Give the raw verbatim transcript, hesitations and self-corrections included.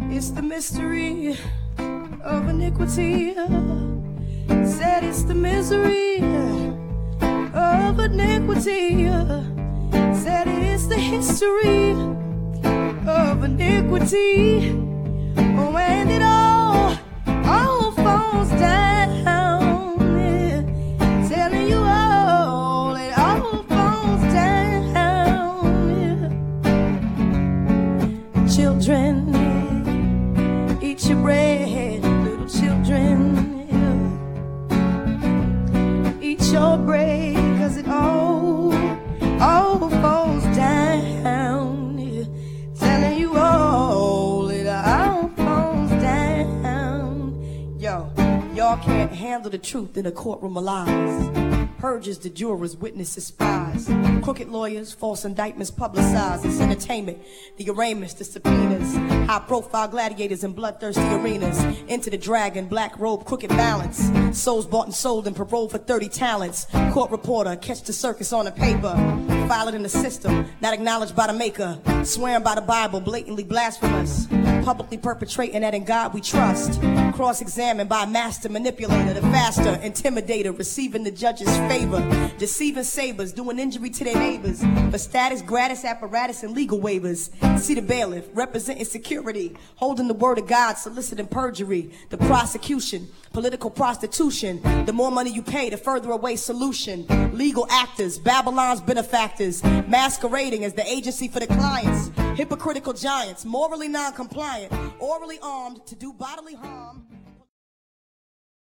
It's the mystery of iniquity. Said it's the misery of iniquity. Said it's the history of iniquity. Oh, and it all, all falls down. Yeah. Telling you all, it all falls down. Yeah. Children, eat your bread, little children. Yeah. Eat your bread, cause it all, all falls down. Yeah. Telling you all, it all falls down. Yo, y'all can't handle the truth in a courtroom of lies. Purges the jurors, witnesses, spies. Crooked lawyers, false indictments publicized. It's entertainment, the arraignments, the subpoenas. High-profile gladiators in bloodthirsty arenas. Into the dragon, black robe, crooked balance. Souls bought and sold and paroled for thirty talents. Court reporter, catch the circus on the paper. File it in the system, not acknowledged by the maker. Swearing by the Bible, blatantly blasphemous. Publicly perpetrating that in God we trust. Cross-examined by a master manipulator, the faster intimidator, receiving the judge's favor. Deceiving sabers, doing injury to their neighbors. For status, gratis apparatus, and legal waivers. See the bailiff, representing security. Holding the word of God, soliciting perjury. The prosecution, political prostitution. The more money you pay, the further away solution. Legal actors, Babylon's benefactors. Masquerading as the agency for the clients. Hypocritical giants, morally non-compliant. Orally armed to do bodily harm.